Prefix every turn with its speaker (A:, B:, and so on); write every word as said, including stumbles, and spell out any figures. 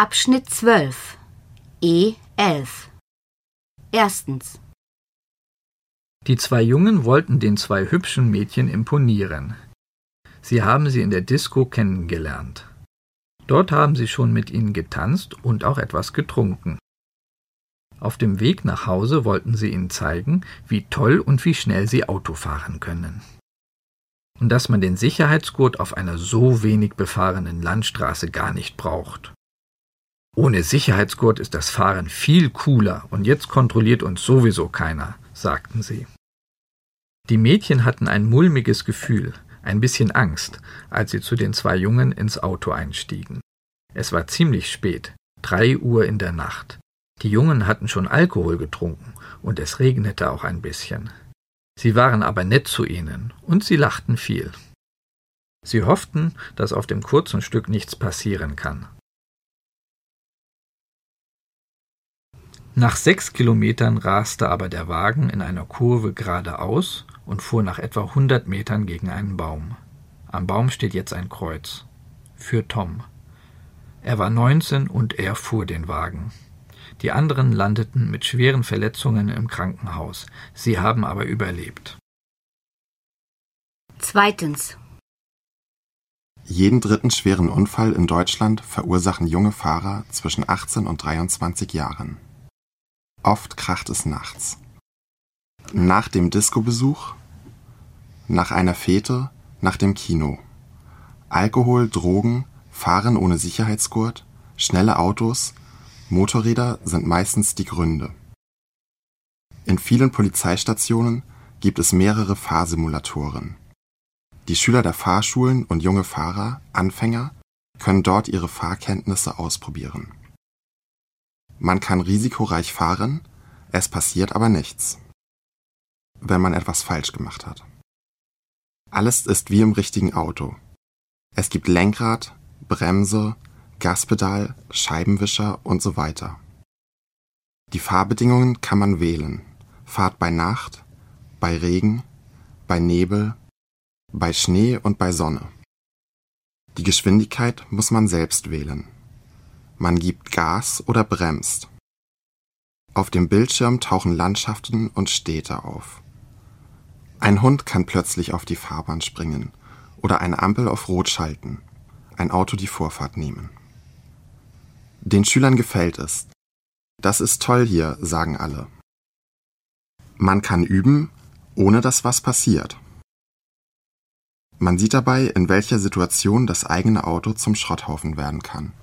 A: Abschnitt zwölf E elf. Erstens.
B: Die zwei Jungen wollten den zwei hübschen Mädchen imponieren. Sie haben sie in der Disco kennengelernt. Dort haben sie schon mit ihnen getanzt und auch etwas getrunken. Auf dem Weg nach Hause wollten sie ihnen zeigen, wie toll und wie schnell sie Auto fahren können. Und dass man den Sicherheitsgurt auf einer so wenig befahrenen Landstraße gar nicht braucht. Ohne Sicherheitsgurt ist das Fahren viel cooler und jetzt kontrolliert uns sowieso keiner, sagten sie. Die Mädchen hatten ein mulmiges Gefühl, ein bisschen Angst, als sie zu den zwei Jungen ins Auto einstiegen. Es war ziemlich spät, drei Uhr in der Nacht. Die Jungen hatten schon Alkohol getrunken und es regnete auch ein bisschen. Sie waren aber nett zu ihnen und sie lachten viel. Sie hofften, dass auf dem kurzen Stück nichts passieren kann. Nach sechs Kilometern raste aber der Wagen in einer Kurve geradeaus und fuhr nach etwa hundert Metern gegen einen Baum. Am Baum steht jetzt ein Kreuz. Für Tom. Er war neunzehn und er fuhr den Wagen. Die anderen landeten mit schweren Verletzungen im Krankenhaus. Sie haben aber überlebt.
A: Zweitens.
C: Jeden dritten schweren Unfall in Deutschland verursachen junge Fahrer zwischen achtzehn und dreiundzwanzig Jahren. Oft kracht es nachts. Nach dem Disco-Besuch, nach einer Fete, nach dem Kino. Alkohol, Drogen, Fahren ohne Sicherheitsgurt, schnelle Autos, Motorräder sind meistens die Gründe. In vielen Polizeistationen gibt es mehrere Fahrsimulatoren. Die Schüler der Fahrschulen und junge Fahrer, Anfänger, können dort ihre Fahrkenntnisse ausprobieren. Man kann risikoreich fahren, es passiert aber nichts, wenn man etwas falsch gemacht hat. Alles ist wie im richtigen Auto. Es gibt Lenkrad, Bremse, Gaspedal, Scheibenwischer und so weiter. Die Fahrbedingungen kann man wählen. Fahrt bei Nacht, bei Regen, bei Nebel, bei Schnee und bei Sonne. Die Geschwindigkeit muss man selbst wählen. Man gibt Gas oder bremst. Auf dem Bildschirm tauchen Landschaften und Städte auf. Ein Hund kann plötzlich auf die Fahrbahn springen oder eine Ampel auf Rot schalten, ein Auto die Vorfahrt nehmen. Den Schülern gefällt es. Das ist toll hier, sagen alle. Man kann üben, ohne dass was passiert. Man sieht dabei, in welcher Situation das eigene Auto zum Schrotthaufen werden kann.